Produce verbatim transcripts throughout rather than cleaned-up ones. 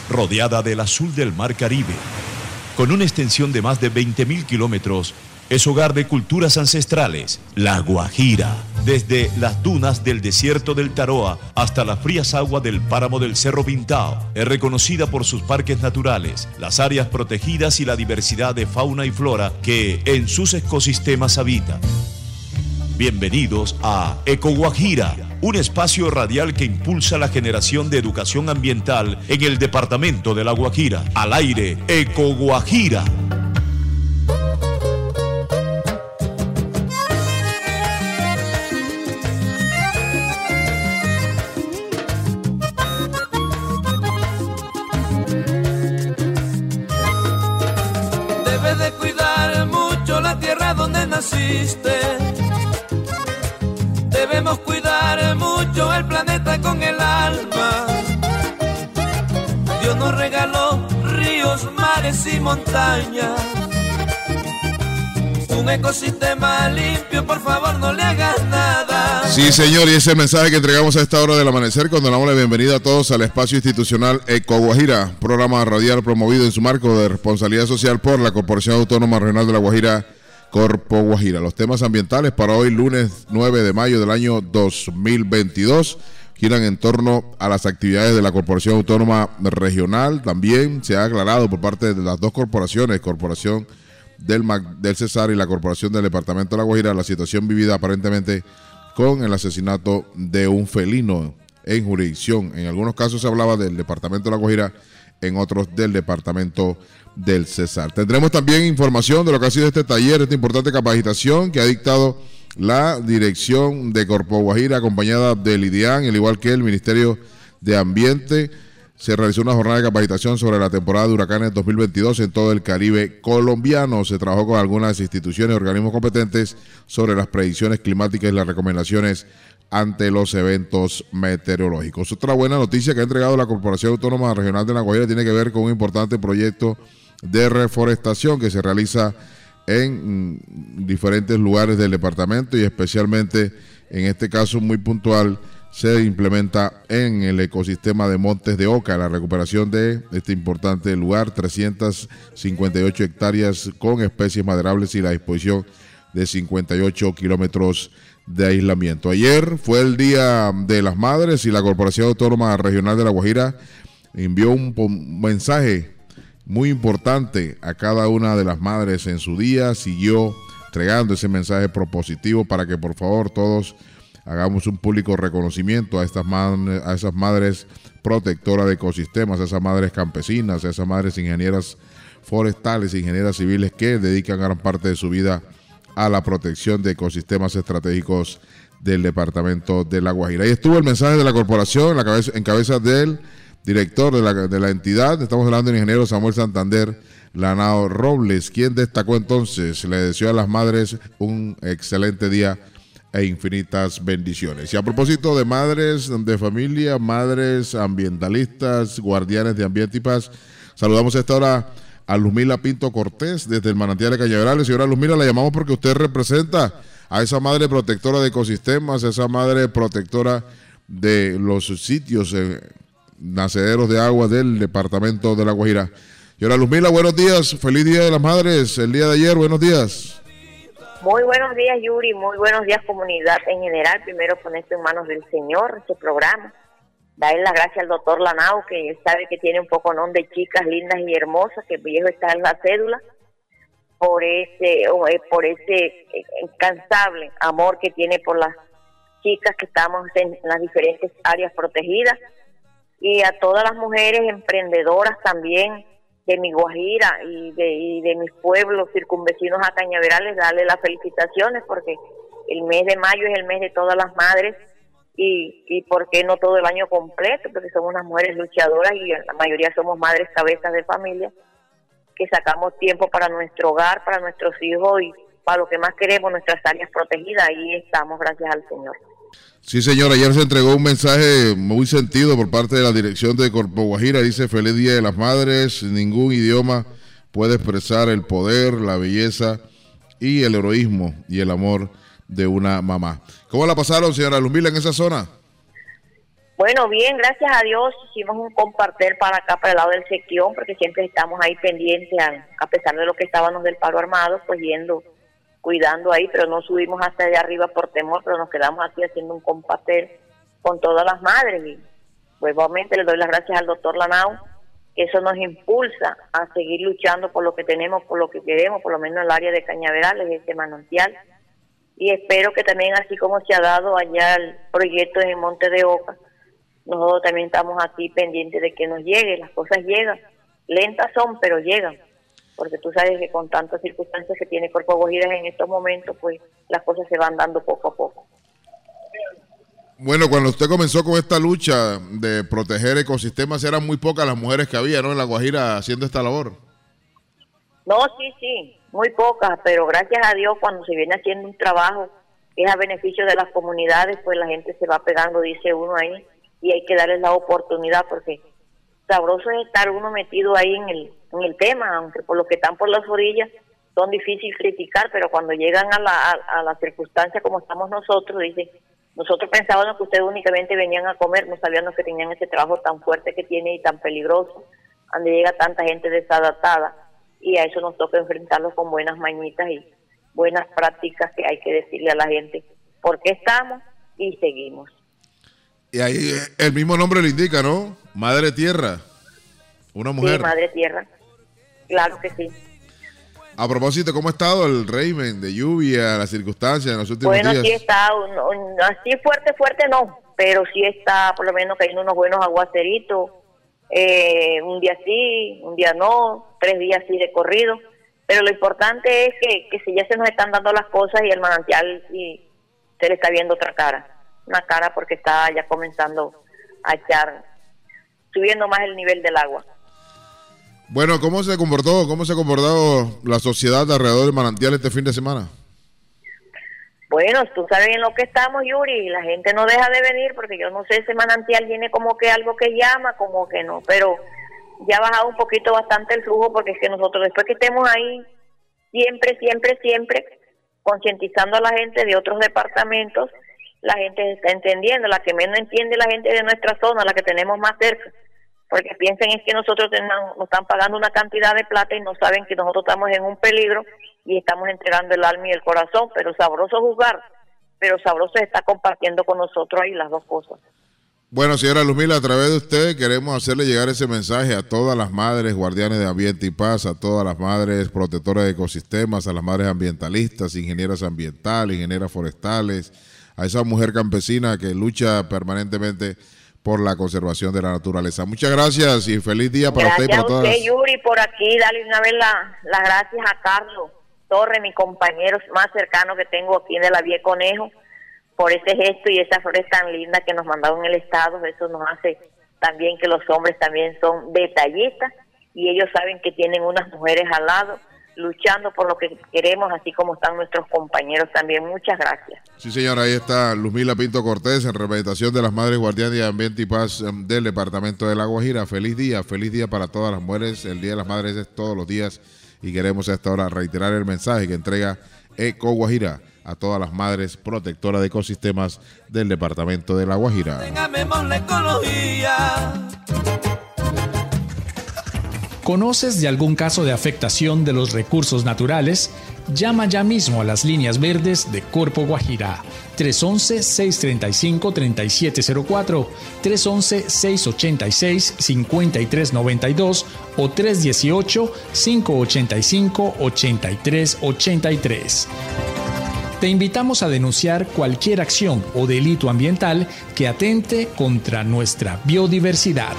rodeada del azul del Mar Caribe. Con una extensión de más de veinte mil kilómetros, es hogar de culturas ancestrales, La Guajira. Desde las dunas del desierto del Taroa hasta las frías aguas del páramo del Cerro Pintao, es reconocida por sus parques naturales, las áreas protegidas y la diversidad de fauna y flora que en sus ecosistemas habitan. Bienvenidos a Eco Guajira, un espacio radial que impulsa la generación de educación ambiental en el departamento de La Guajira. Al aire, Eco Guajira. Debes de cuidar mucho la tierra donde naciste. Debemos cuidar mucho el planeta con el alma. Dios nos regaló ríos, mares y montañas. Un ecosistema limpio, por favor no le hagas nada. Sí, señor, y ese es el mensaje que entregamos a esta hora del amanecer cuando damos la bienvenida a todos al espacio institucional Eco Guajira, programa radial promovido en su marco de responsabilidad social por la Corporación Autónoma Regional de La Guajira, Corpo Guajira. Los temas ambientales para hoy, lunes nueve de mayo del año dos mil veintidós, giran en torno a las actividades de la Corporación Autónoma Regional. También se ha aclarado por parte de las dos corporaciones, Corporación del, del Cesar y la Corporación del Departamento de La Guajira, la situación vivida aparentemente con el asesinato de un felino en jurisdicción. En algunos casos se hablaba del Departamento de La Guajira, en otros del Departamento del Cesar. Tendremos también información de lo que ha sido este taller, esta importante capacitación que ha dictado la dirección de Corpo Guajira, acompañada del IDIAN, al igual que el Ministerio de Ambiente. Se realizó una jornada de capacitación sobre la temporada de huracanes dos mil veintidós en todo el Caribe colombiano. Se trabajó con algunas instituciones y organismos competentes sobre las predicciones climáticas y las recomendaciones ante los eventos meteorológicos. Otra buena noticia que ha entregado la Corporación Autónoma Regional de La Guajira tiene que ver con un importante proyecto de reforestación que se realiza en diferentes lugares del departamento y especialmente en este caso muy puntual se implementa en el ecosistema de Montes de Oca la recuperación de este importante lugar, trescientas cincuenta y ocho hectáreas con especies maderables y la disposición de cincuenta y ocho kilómetros de aislamiento. Ayer fue el Día de las Madres y la Corporación Autónoma Regional de La Guajira envió un, un mensaje muy importante a cada una de las madres en su día, siguió entregando ese mensaje propositivo para que por favor todos hagamos un público reconocimiento a estas madres, a esas madres protectoras de ecosistemas, a esas madres campesinas, a esas madres ingenieras forestales, ingenieras civiles que dedican gran parte de su vida a la protección de ecosistemas estratégicos del departamento de La Guajira. Ahí estuvo el mensaje de la corporación en, la cabeza, en cabeza del director de la, de la entidad. Estamos hablando del ingeniero Samuel Santander Lanao Robles, quien destacó entonces, le deseó a las madres un excelente día e infinitas bendiciones. Y a propósito de madres de familia, madres ambientalistas, guardianes de ambiente y paz, saludamos a esta hora a Luzmila Pinto Cortés desde el Manantial de Cañaverales. Señora Luzmila, la llamamos porque usted representa a esa madre protectora de ecosistemas, a esa madre protectora de los sitios eh, nacederos de agua del departamento de La Guajira. Señora Luzmila, buenos días, feliz Día de las Madres, el día de ayer, buenos días. Muy buenos días, Yuri, muy buenos días, comunidad en general. Primero poner esto en manos del Señor, este programa. Darle las gracias al doctor Lanao, que él sabe que tiene un poco ¿no? de chicas lindas y hermosas, que viejo está en la cédula, por ese, por ese incansable amor que tiene por las chicas que estamos en las diferentes áreas protegidas, y a todas las mujeres emprendedoras también de mi Guajira y de, y de mis pueblos circunvecinos a Cañaverales, darle las felicitaciones porque el mes de mayo es el mes de todas las madres y, y por qué no todo el año completo, porque somos unas mujeres luchadoras y la mayoría somos madres cabezas de familia que sacamos tiempo para nuestro hogar, para nuestros hijos y para lo que más queremos, nuestras áreas protegidas. Ahí estamos, gracias al Señor. Sí, señor, ayer se entregó un mensaje muy sentido por parte de la dirección de Corpo Guajira. Dice: feliz Día de las Madres. Ningún idioma puede expresar el poder, la belleza y el heroísmo y el amor de una mamá. ¿Cómo la pasaron, señora Luzmila, en esa zona? Bueno, bien, gracias a Dios hicimos un compartir para acá, para el lado del Sequión, porque siempre estamos ahí pendientes, a, a pesar de lo que estábamos del paro armado, pues yendo, cuidando ahí, pero no subimos hasta allá arriba por temor, pero nos quedamos aquí haciendo un compartir con todas las madres. Y pues obviamente le doy las gracias al doctor Lanao, que eso nos impulsa a seguir luchando por lo que tenemos, por lo que queremos, por lo menos en el área de Cañaverales, este manantial. Y espero que también, así como se ha dado allá el proyecto en Monte de Oca, nosotros también estamos aquí pendientes de que nos llegue. Las cosas llegan, lentas son, pero llegan, porque tú sabes que con tantas circunstancias que tiene Corpo Guajira en estos momentos, pues las cosas se van dando poco a poco. Bueno, cuando usted comenzó con esta lucha de proteger ecosistemas, eran muy pocas las mujeres que había, ¿no?, en La Guajira haciendo esta labor. No, sí, sí, muy pocas, pero gracias a Dios cuando se viene haciendo un trabajo que es a beneficio de las comunidades, pues la gente se va pegando, dice uno ahí, y hay que darles la oportunidad, porque sabroso es estar uno metido ahí en el en el tema, aunque por lo que están por las orillas son difíciles criticar, pero cuando llegan a la a, a la circunstancia como estamos nosotros, dicen, nosotros pensábamos que ustedes únicamente venían a comer, no sabíamos que tenían ese trabajo tan fuerte que tiene y tan peligroso, donde llega tanta gente desadaptada, y a eso nos toca enfrentarlos con buenas mañitas y buenas prácticas que hay que decirle a la gente por qué estamos y seguimos. Y ahí el mismo nombre lo indica, ¿no? Madre Tierra, una mujer. Sí, Madre Tierra, claro que sí. A propósito, ¿cómo ha estado el régimen de lluvia, las circunstancias en los últimos bueno, días? Bueno, sí está, no, así fuerte, fuerte no, pero sí está por lo menos cayendo unos buenos aguaceritos, eh, un día sí, un día no, tres días sí de corrido, pero lo importante es que, que si ya se nos están dando las cosas y el manantial y se le está viendo otra cara, una cara porque está ya comenzando a echar, subiendo más el nivel del agua. Bueno, ¿cómo se comportó, cómo se ha comportado la sociedad alrededor del manantial este fin de semana? Bueno, tú sabes en lo que estamos, Yuri, y la gente no deja de venir, porque yo no sé, ese manantial tiene como que algo que llama, como que no, pero ya ha bajado un poquito bastante el flujo, porque es que nosotros después que estemos ahí, siempre, siempre, siempre, concientizando a la gente de otros departamentos, la gente está entendiendo, la que menos entiende la gente de nuestra zona, la que tenemos más cerca, porque piensan es que nosotros tenemos, nos están pagando una cantidad de plata y no saben que nosotros estamos en un peligro y estamos entregando el alma y el corazón, pero sabroso jugar, pero sabroso está compartiendo con nosotros ahí las dos cosas. Bueno, señora Luzmila, a través de usted queremos hacerle llegar ese mensaje a todas las madres guardianes de ambiente y paz, a todas las madres protectoras de ecosistemas, a las madres ambientalistas, ingenieras ambientales, ingenieras forestales, a esa mujer campesina que lucha permanentemente por la conservación de la naturaleza. Muchas gracias y feliz día para gracias usted y para todas. Gracias a usted, Yuri, por aquí. Dale una vez la, las gracias a Carlos Torres, mi compañero más cercano que tengo aquí de la Vía Conejo, por ese gesto y esa flores tan linda que nos mandaron en el estado. Eso nos hace también que los hombres también son detallistas y ellos saben que tienen unas mujeres al lado luchando por lo que queremos, así como están nuestros compañeros también. Muchas gracias. Sí, señora, ahí está Luzmila Pinto Cortés en representación de las Madres Guardianes de Ambiente y Paz del Departamento de La Guajira. Feliz día, feliz día para todas las mujeres. El Día de las Madres es todos los días y queremos a esta hora reiterar el mensaje que entrega Eco Guajira a todas las madres protectoras de ecosistemas del Departamento de La Guajira. Tengamos la ecología. ¿Conoces de algún caso de afectación de los recursos naturales? Llama ya mismo a las líneas verdes de Corpo Guajira. tres once, seis treinta y cinco, treinta y siete cero cuatro, tres once, seis ochenta y seis, cincuenta y tres noventa y dos o tres dieciocho, cinco ochenta y cinco, ochenta y tres ochenta y tres. Te invitamos a denunciar cualquier acción o delito ambiental que atente contra nuestra biodiversidad.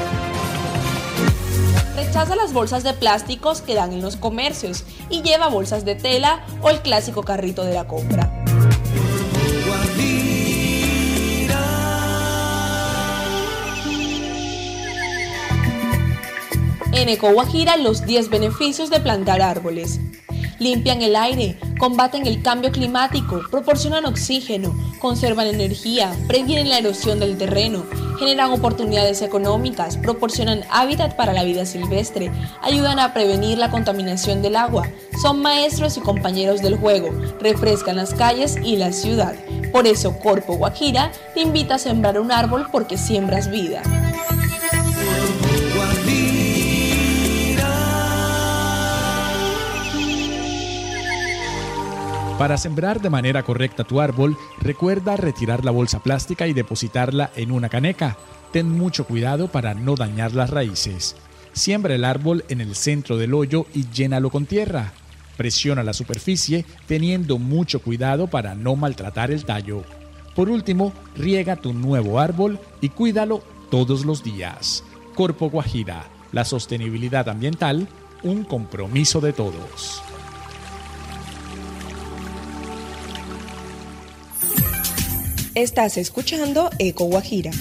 Rechaza las bolsas de plásticos que dan en los comercios y lleva bolsas de tela o el clásico carrito de la compra. En Eco Guajira, los diez beneficios de plantar árboles. Limpian el aire, combaten el cambio climático, proporcionan oxígeno, conservan energía, previenen la erosión del terreno, generan oportunidades económicas, proporcionan hábitat para la vida silvestre, ayudan a prevenir la contaminación del agua, son maestros y compañeros del juego, refrescan las calles y la ciudad, Por eso Corpo Guajira te invita a sembrar un árbol porque siembras vida. Para sembrar de manera correcta tu árbol, recuerda retirar la bolsa plástica y depositarla en una caneca. Ten mucho cuidado para no dañar las raíces. Siembra el árbol en el centro del hoyo y llénalo con tierra. Presiona la superficie teniendo mucho cuidado para no maltratar el tallo. Por último, riega tu nuevo árbol y cuídalo todos los días. Corpo Guajira, la sostenibilidad ambiental, un compromiso de todos. Estás escuchando Eco Guajira.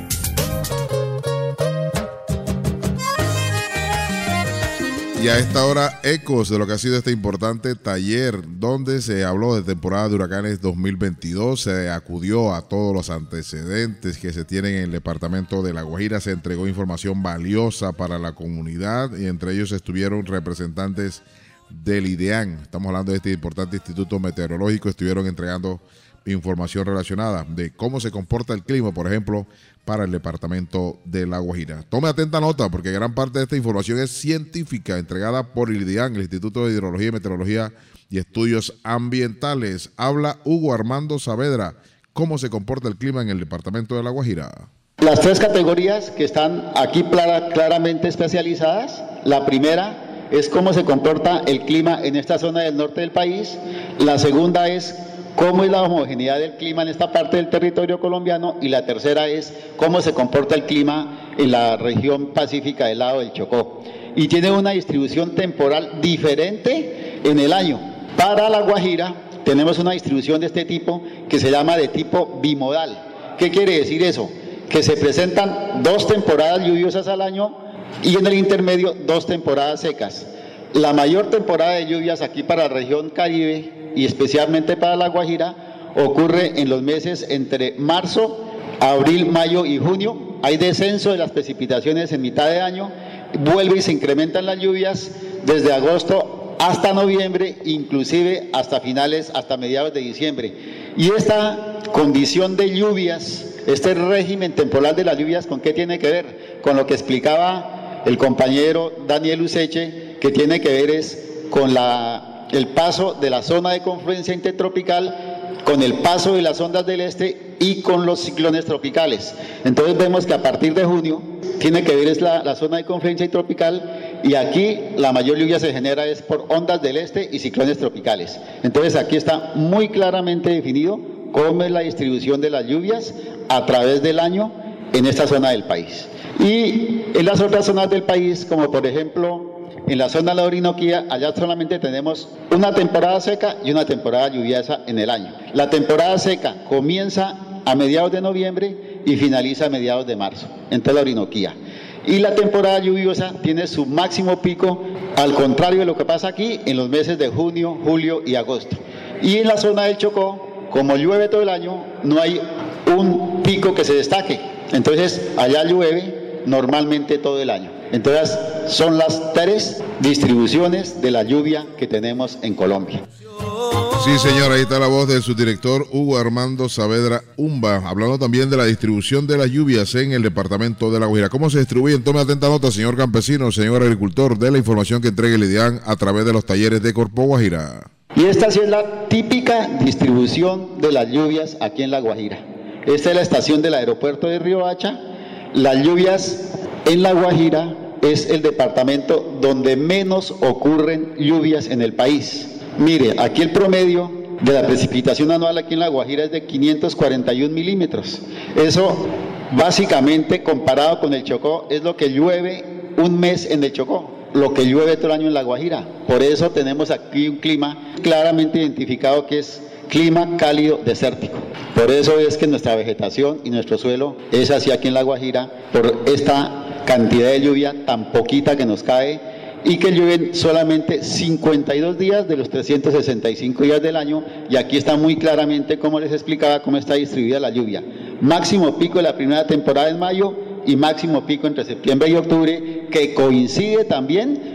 Y a esta hora, ecos de lo que ha sido este importante taller donde se habló de temporada de huracanes dos mil veintidós, se acudió a todos los antecedentes que se tienen en el departamento de La Guajira, se entregó información valiosa para la comunidad y entre ellos estuvieron representantes del IDEAN. Estamos hablando de este importante instituto meteorológico, estuvieron entregando información relacionada de cómo se comporta el clima, por ejemplo, para el departamento de La Guajira. Tome atenta nota porque gran parte de esta información es científica, entregada por el IDEAN, el Instituto de Hidrología y Meteorología y Estudios Ambientales. Habla Hugo Armando Saavedra, cómo se comporta el clima en el departamento de La Guajira. Las tres categorías que están aquí claramente especializadas, la primera es cómo se comporta el clima en esta zona del norte del país, la segunda es cómo es la homogeneidad del clima en esta parte del territorio colombiano y la tercera es cómo se comporta el clima en la región pacífica del lado del Chocó. Y tiene una distribución temporal diferente en el año. Para La Guajira tenemos una distribución de este tipo que se llama de tipo bimodal. ¿Qué quiere decir eso? Que se presentan dos temporadas lluviosas al año y en el intermedio dos temporadas secas. La mayor temporada de lluvias aquí para la región Caribe y especialmente para La Guajira ocurre en los meses entre marzo, abril, mayo y junio. Hay descenso de las precipitaciones en mitad de año, vuelve y se incrementan las lluvias desde agosto hasta noviembre, inclusive hasta finales, hasta mediados de diciembre. Y esta condición de lluvias, este régimen temporal de las lluvias, ¿con qué tiene que ver? Con lo que explicaba el compañero Daniel Useche, que tiene que ver es con la el paso de la zona de confluencia intertropical, con el paso de las ondas del este y con los ciclones tropicales. Entonces vemos que a partir de junio tiene que ver es la, la zona de confluencia intertropical y aquí la mayor lluvia se genera es por ondas del este y ciclones tropicales. Entonces aquí está muy claramente definido cómo es la distribución de las lluvias a través del año en esta zona del país. Y en las otras zonas del país, como por ejemplo en la zona de la Orinoquía, allá solamente tenemos una temporada seca y una temporada lluviosa en el año. La temporada seca comienza a mediados de noviembre y finaliza a mediados de marzo, en toda la Orinoquía. Y la temporada lluviosa tiene su máximo pico, al contrario de lo que pasa aquí, en los meses de junio, julio y agosto. Y en la zona del Chocó, como llueve todo el año, no hay un pico que se destaque. Entonces, allá llueve normalmente todo el año. Entonces, son las tres distribuciones de la lluvia que tenemos en Colombia. Sí, señor, ahí está la voz del subdirector Hugo Armando Saavedra Umba, hablando también de la distribución de las lluvias en el departamento de La Guajira. ¿Cómo se distribuyen? Tome atenta nota, señor campesino, señor agricultor, de la información que entrega el IDEAN a través de los talleres de Corpo Guajira. Y esta sí es la típica distribución de las lluvias aquí en La Guajira. Esta es la estación del aeropuerto de Riohacha. Las lluvias en La Guajira es el departamento donde menos ocurren lluvias en el país. Mire, aquí el promedio de la precipitación anual aquí en La Guajira es de quinientos cuarenta y un milímetros. Eso, básicamente, comparado con el Chocó, es lo que llueve un mes en el Chocó, lo que llueve todo el año en La Guajira. Por eso tenemos aquí un clima claramente identificado que es clima cálido desértico. Por eso es que nuestra vegetación y nuestro suelo es así aquí en La Guajira, por esta cantidad de lluvia tan poquita que nos cae y que llueven solamente cincuenta y dos días de los trescientos sesenta y cinco días del año, y aquí está muy claramente, como les explicaba, cómo está distribuida la lluvia. Máximo pico de la primera temporada en mayo y máximo pico entre septiembre y octubre, que coincide también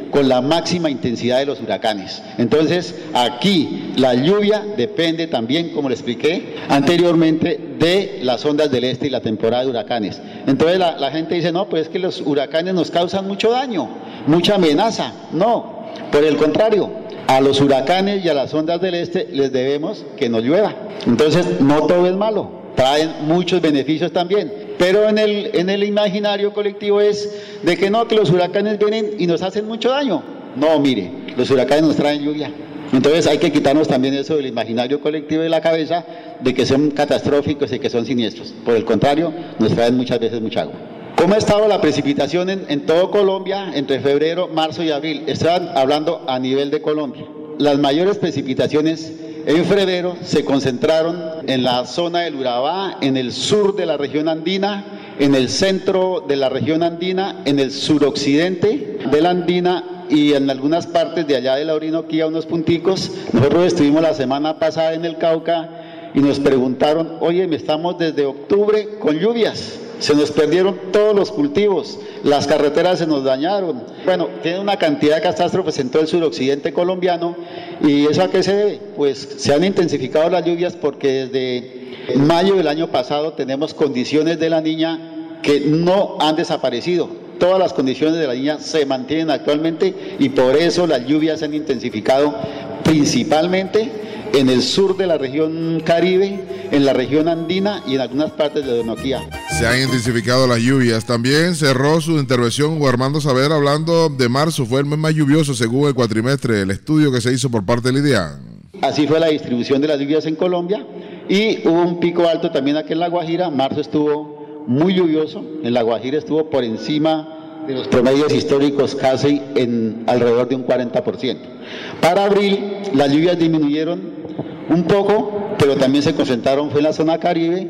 con la máxima intensidad de los huracanes. Entonces, aquí la lluvia depende también, como le expliqué anteriormente, de las ondas del este y la temporada de huracanes. Entonces la, la gente dice, no, pues es que los huracanes nos causan mucho daño, mucha amenaza. No, por el contrario, a los huracanes y a las ondas del este les debemos que no llueva. Entonces, no todo es malo, traen muchos beneficios también. Pero en el, en el imaginario colectivo es de que no, que los huracanes vienen y nos hacen mucho daño. No, mire, los huracanes nos traen lluvia. Entonces hay que quitarnos también eso del imaginario colectivo de la cabeza, de que son catastróficos y que son siniestros. Por el contrario, nos traen muchas veces mucha agua. ¿Cómo ha estado la precipitación en, en todo Colombia entre febrero, marzo y abril? Están hablando a nivel de Colombia. Las mayores precipitaciones en febrero se concentraron en la zona del Urabá, en el sur de la región andina, en el centro de la región andina, en el suroccidente de la andina y en algunas partes de allá de la Orinoquía, unos punticos. Nosotros estuvimos la semana pasada en el Cauca y nos preguntaron, oye, estamos desde octubre con lluvias. Se nos perdieron todos los cultivos, las carreteras se nos dañaron. Bueno, tiene una cantidad de catástrofes en todo el suroccidente colombiano. ¿Y eso a qué se debe? Pues se han intensificado las lluvias porque desde mayo del año pasado tenemos condiciones de la Niña que no han desaparecido. Todas las condiciones de la Niña se mantienen actualmente y por eso las lluvias se han intensificado principalmente en el sur de la región Caribe, en la región andina y en algunas partes de Orinoquía. Se han intensificado las lluvias. También cerró su intervención Juan Armando Saavedra hablando de marzo, fue el mes más lluvioso según el cuatrimestre, el estudio que se hizo por parte del IDEAN. Así fue la distribución de las lluvias en Colombia y hubo un pico alto también aquí en La Guajira. Marzo estuvo muy lluvioso, en La Guajira estuvo por encima de los promedios históricos casi en alrededor de un cuarenta por ciento. Para abril las lluvias disminuyeron un poco, pero también se concentraron fue en la zona Caribe,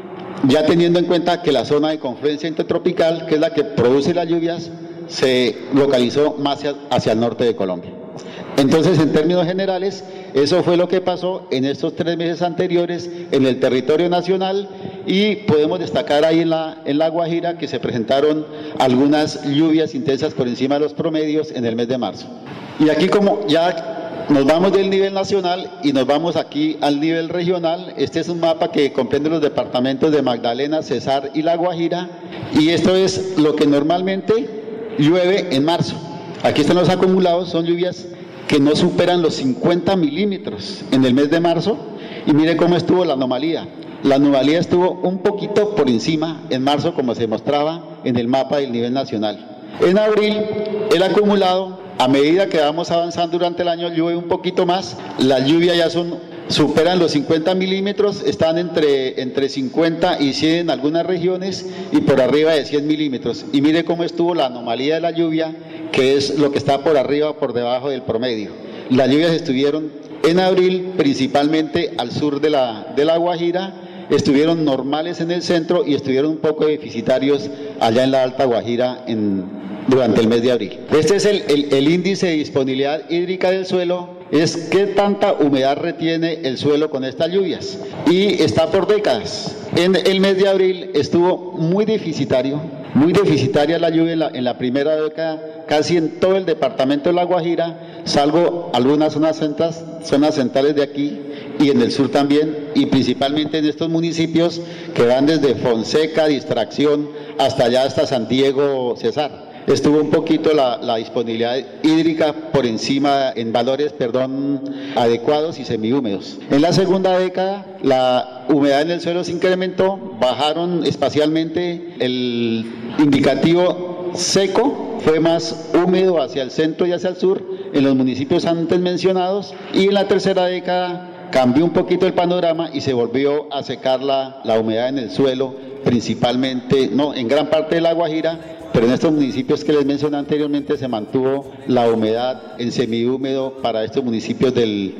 ya teniendo en cuenta que la zona de confluencia intertropical, que es la que produce las lluvias, se localizó más hacia, hacia el norte de Colombia. Entonces, en términos generales, eso fue lo que pasó en estos tres meses anteriores en el territorio nacional y podemos destacar ahí en la, en la Guajira que se presentaron algunas lluvias intensas por encima de los promedios en el mes de marzo. Y aquí como ya nos vamos del nivel nacional y nos vamos aquí al nivel regional. Este es un mapa que comprende los departamentos de Magdalena, Cesar y La Guajira y esto es lo que normalmente llueve en marzo. Aquí están los acumulados, son lluvias que no superan los cincuenta milímetros en el mes de marzo y mire cómo estuvo la anomalía. La anomalía estuvo un poquito por encima en marzo como se mostraba en el mapa del nivel nacional. En abril el acumulado, a medida que vamos avanzando durante el año, llueve un poquito más, las lluvias ya son, superan los cincuenta milímetros, están entre, entre cincuenta y cien en algunas regiones y por arriba de cien milímetros. Y mire cómo estuvo la anomalía de la lluvia, que es lo que está por arriba o por debajo del promedio. Las lluvias estuvieron en abril, principalmente al sur de la, de la Guajira, estuvieron normales en el centro y estuvieron un poco deficitarios allá en la Alta Guajira en, durante el mes de abril. Este es el, el, el índice de disponibilidad hídrica del suelo, es qué tanta humedad retiene el suelo con estas lluvias y está por décadas. En el mes de abril estuvo muy deficitario, muy deficitaria la lluvia en la, en la primera década, casi en todo el departamento de La Guajira, salvo algunas zonas centrales, zonas centrales de aquí y en el sur también, y principalmente en estos municipios que van desde Fonseca, Distracción, hasta allá, hasta San Diego, Cesar. Estuvo un poquito la, la disponibilidad hídrica por encima, en valores, perdón, adecuados y semihúmedos. En la segunda década, la humedad en el suelo se incrementó, bajaron espacialmente, el indicativo seco fue más húmedo hacia el centro y hacia el sur, en los municipios antes mencionados, y en la tercera década cambió un poquito el panorama y se volvió a secar la, la humedad en el suelo, principalmente, no, en gran parte de La Guajira, pero en estos municipios que les mencioné anteriormente se mantuvo la humedad en semihúmedo para estos municipios del,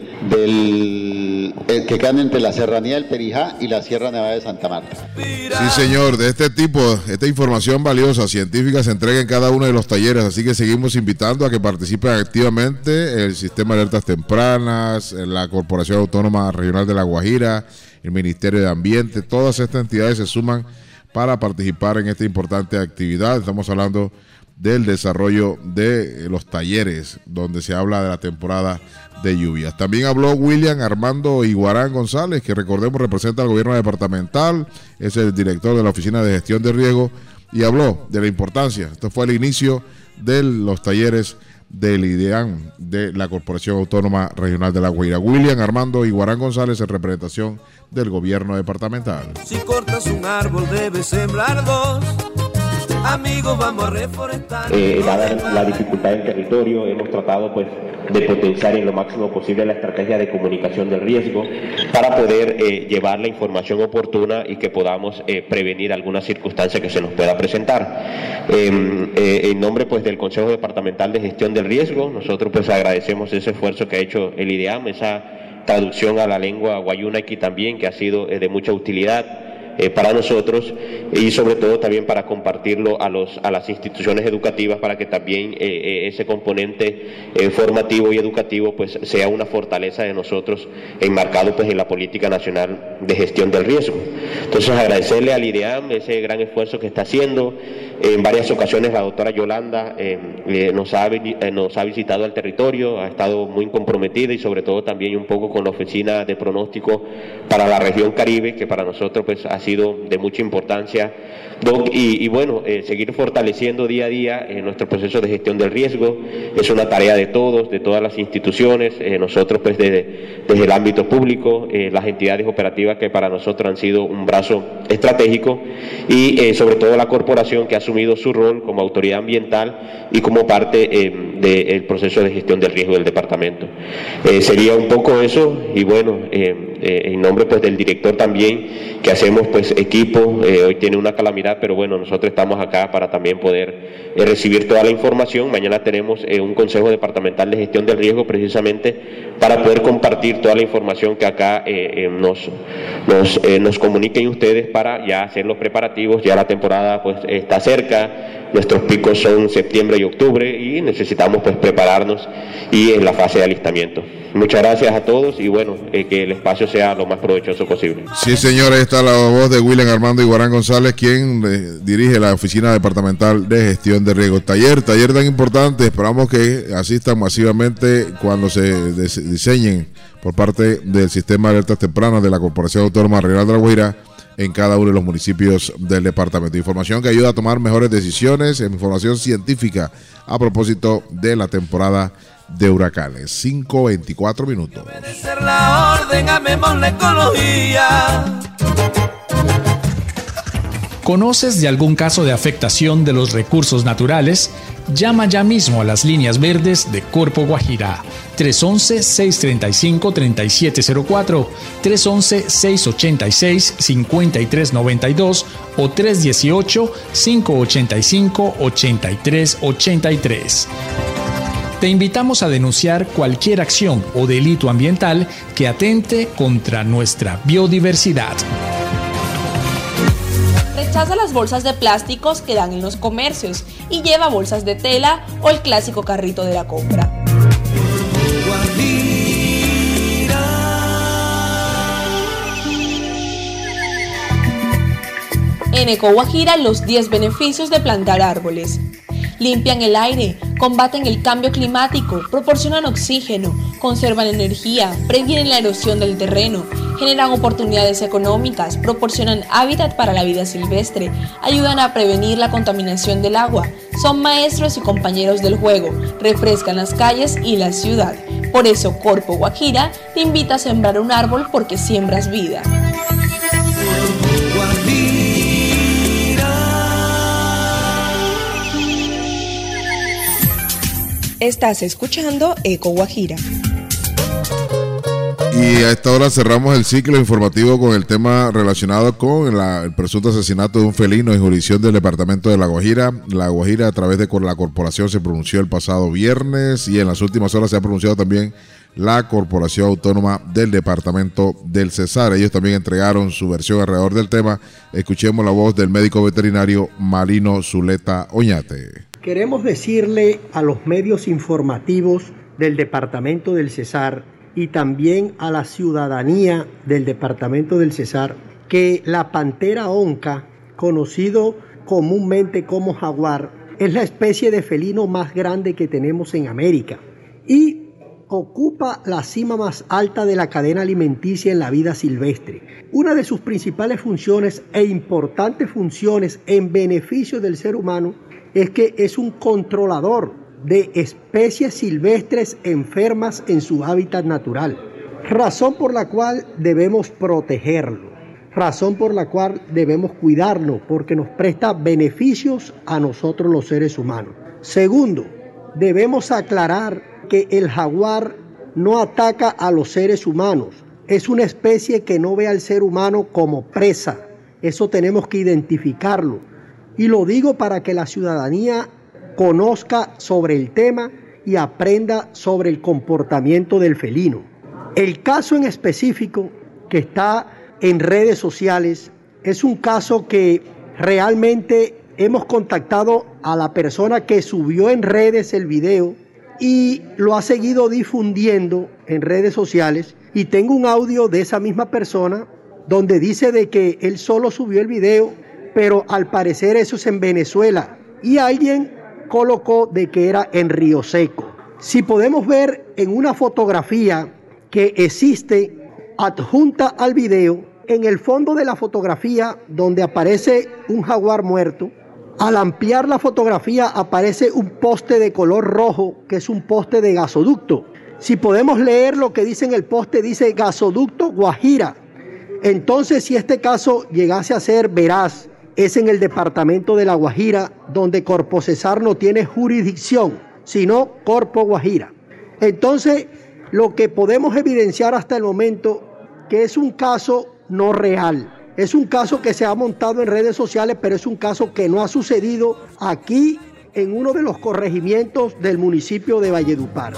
del eh, que quedan entre la Serranía del Perijá y la Sierra Nevada de Santa Marta. Sí, señor, de este tipo, esta información valiosa, científica, se entrega en cada uno de los talleres, así que seguimos invitando a que participen activamente el Sistema de Alertas Tempranas, la Corporación Autónoma Regional de La Guajira, el Ministerio de Ambiente, todas estas entidades se suman para participar en esta importante actividad. Estamos hablando del desarrollo de los talleres, donde se habla de la temporada de lluvias. También habló William Armando Iguarán González, que recordemos representa al gobierno departamental, es el director de la Oficina de Gestión de Riesgo, y habló de la importancia. Esto fue el inicio de los talleres del IDEAM de la Corporación Autónoma Regional de La Guaira. William Armando Iguarán González en representación del gobierno departamental. Si cortas un árbol debes sembrar dos. Amigos, vamos a reforestar. Eh, dada la dificultad del territorio, hemos tratado pues de potenciar en lo máximo posible la estrategia de comunicación del riesgo para poder eh, llevar la información oportuna y que podamos eh, prevenir alguna circunstancia que se nos pueda presentar. Eh, eh, en nombre pues del Consejo Departamental de Gestión del Riesgo, nosotros pues agradecemos ese esfuerzo que ha hecho el IDEAM, esa traducción a la lengua guayunaiki también, que ha sido eh, de mucha utilidad Eh, para nosotros y sobre todo también para compartirlo a, los, a las instituciones educativas para que también eh, eh, ese componente eh, formativo y educativo pues sea una fortaleza de nosotros enmarcado pues en la política nacional de gestión del riesgo. Entonces agradecerle al IDEAM ese gran esfuerzo que está haciendo. En varias ocasiones la doctora Yolanda eh, eh, nos, ha, eh, nos ha visitado al territorio, ha estado muy comprometida y sobre todo también un poco con la oficina de pronóstico para la región Caribe, que para nosotros pues ha sido de mucha importancia, Doc, y, y bueno, eh, seguir fortaleciendo día a día eh, nuestro proceso de gestión del riesgo. Es una tarea de todos, de todas las instituciones, eh, nosotros pues desde, desde el ámbito público, eh, las entidades operativas que para nosotros han sido un brazo estratégico y eh, sobre todo la corporación que ha asumido su rol como autoridad ambiental y como parte eh, del proceso de gestión del riesgo del departamento. Eh, sería un poco eso y bueno, eh, eh, en nombre pues del director también, que hacemos pues equipo, eh, hoy tiene una calamidad, pero bueno, nosotros estamos acá para también poder eh, recibir toda la información. Mañana tenemos eh, un Consejo Departamental de Gestión del Riesgo precisamente para poder compartir toda la información que acá eh, eh, nos, nos, eh, nos comuniquen ustedes para ya hacer los preparativos. Ya la temporada pues está cerca, nuestros picos son septiembre y octubre y necesitamos pues prepararnos y en la fase de alistamiento. Muchas gracias a todos y bueno, eh, que el espacio sea lo más provechoso posible. Sí, señores, está la voz de William Armando Iguarán González, quien eh, dirige la Oficina Departamental de Gestión de Riesgo. Taller, taller tan importante, esperamos que asistan masivamente cuando se diseñen por parte del Sistema de Alertas Tempranas de la Corporación Autónoma Regional de La Guaira en cada uno de los municipios del departamento. Información que ayuda a tomar mejores decisiones, información científica a propósito de la temporada de huracanes. Cinco veinticuatro minutos. Obedecer la orden, amemos la ecología. ¿Conoces de algún caso de afectación de los recursos naturales? Llama ya mismo a las líneas verdes de Corpo Guajira. tres once, seis treinta y cinco, treinta y siete cero cuatro, tres once, seis ochenta y seis, cincuenta y tres noventa y dos o tres dieciocho, cinco ochenta y cinco, ochenta y tres ochenta y tres. Te invitamos a denunciar cualquier acción o delito ambiental que atente contra nuestra biodiversidad. Rechaza las bolsas de plásticos que dan en los comercios y lleva bolsas de tela o el clásico carrito de la compra. En Eco Guajira, los diez beneficios de plantar árboles. Limpian el aire, combaten el cambio climático, proporcionan oxígeno, conservan energía, previenen la erosión del terreno, generan oportunidades económicas, proporcionan hábitat para la vida silvestre, ayudan a prevenir la contaminación del agua, son maestros y compañeros del juego, refrescan las calles y la ciudad. Por eso Corpo Guajira te invita a sembrar un árbol porque siembras vida. Estás escuchando Eco Guajira. Y a esta hora cerramos el ciclo informativo con el tema relacionado con la, el presunto asesinato de un felino en jurisdicción del departamento de La Guajira. La Guajira, a través de la corporación, se pronunció el pasado viernes y en las últimas horas se ha pronunciado también la Corporación Autónoma del Departamento del Cesar. Ellos también entregaron su versión alrededor del tema. Escuchemos la voz del médico veterinario Marino Zuleta Oñate. Queremos decirle a los medios informativos del Departamento del Cesar y también a la ciudadanía del Departamento del Cesar que la pantera onca, conocido comúnmente como jaguar, es la especie de felino más grande que tenemos en América y ocupa la cima más alta de la cadena alimenticia en la vida silvestre. Una de sus principales funciones e importantes funciones en beneficio del ser humano es que es un controlador de especies silvestres enfermas en su hábitat natural, razón por la cual debemos protegerlo, razón por la cual debemos cuidarlo, porque nos presta beneficios a nosotros los seres humanos. Segundo, debemos aclarar que el jaguar no ataca a los seres humanos. Es una especie que no ve al ser humano como presa. Eso tenemos que identificarlo. Y lo digo para que la ciudadanía conozca sobre el tema y aprenda sobre el comportamiento del felino. El caso en específico que está en redes sociales es un caso que realmente hemos contactado a la persona que subió en redes el video y lo ha seguido difundiendo en redes sociales, y tengo un audio de esa misma persona donde dice de que él solo subió el video, pero al parecer eso es en Venezuela y alguien colocó de que era en Río Seco. Si podemos ver en una fotografía que existe adjunta al video, en el fondo de la fotografía donde aparece un jaguar muerto, al ampliar la fotografía aparece un poste de color rojo que es un poste de gasoducto. Si podemos leer lo que dice en el poste, dice gasoducto Guajira. Entonces, si este caso llegase a ser veraz, es en el departamento de La Guajira, donde Corpocesar no tiene jurisdicción, sino Corpo Guajira. Entonces, lo que podemos evidenciar hasta el momento, que es un caso no real. Es un caso que se ha montado en redes sociales, pero es un caso que no ha sucedido aquí en uno de los corregimientos del municipio de Valledupar.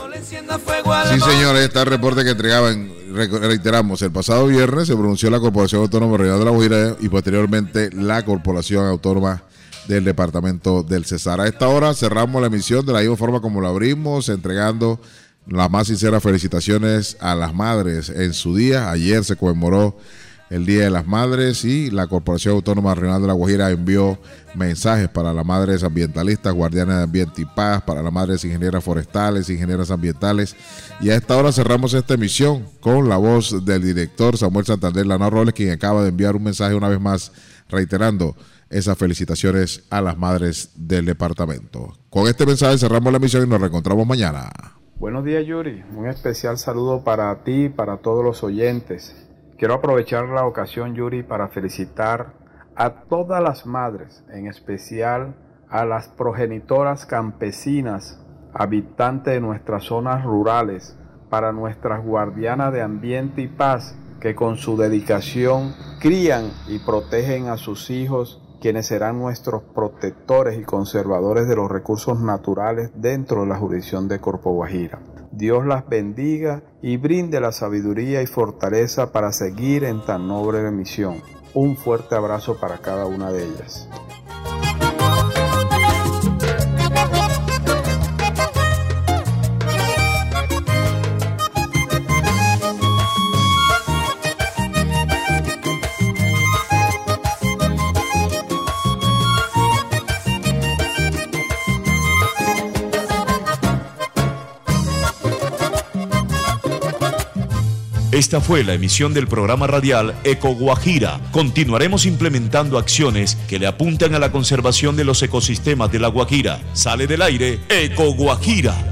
Sí, señores, este reporte que entregaban, reiteramos, el pasado viernes se pronunció la Corporación Autónoma Regional de La Guajira y posteriormente la Corporación Autónoma del Departamento del Cesar. A esta hora cerramos la emisión de la misma forma como la abrimos, entregando las más sinceras felicitaciones a las madres en su día. Ayer se conmemoró el Día de las Madres y la Corporación Autónoma Regional de La Guajira envió mensajes para las madres ambientalistas, guardianes de ambiente y paz, para las madres ingenieras forestales, ingenieras ambientales. Y a esta hora cerramos esta emisión con la voz del director Samuel Santander Lanao Robles, quien acaba de enviar un mensaje una vez más reiterando esas felicitaciones a las madres del departamento. Con este mensaje cerramos la emisión y nos reencontramos mañana. Buenos días, Yuri. Un especial saludo para ti y para todos los oyentes. Quiero aprovechar la ocasión, Yuri, para felicitar a todas las madres, en especial a las progenitoras campesinas, habitantes de nuestras zonas rurales, para nuestras guardianas de ambiente y paz, que con su dedicación crían y protegen a sus hijos, quienes serán nuestros protectores y conservadores de los recursos naturales dentro de la jurisdicción de Corpo Guajira. Dios las bendiga y brinde la sabiduría y fortaleza para seguir en tan noble misión. Un fuerte abrazo para cada una de ellas. Esta fue la emisión del programa radial Eco Guajira. Continuaremos implementando acciones que le apuntan a la conservación de los ecosistemas de La Guajira. Sale del aire Eco Guajira.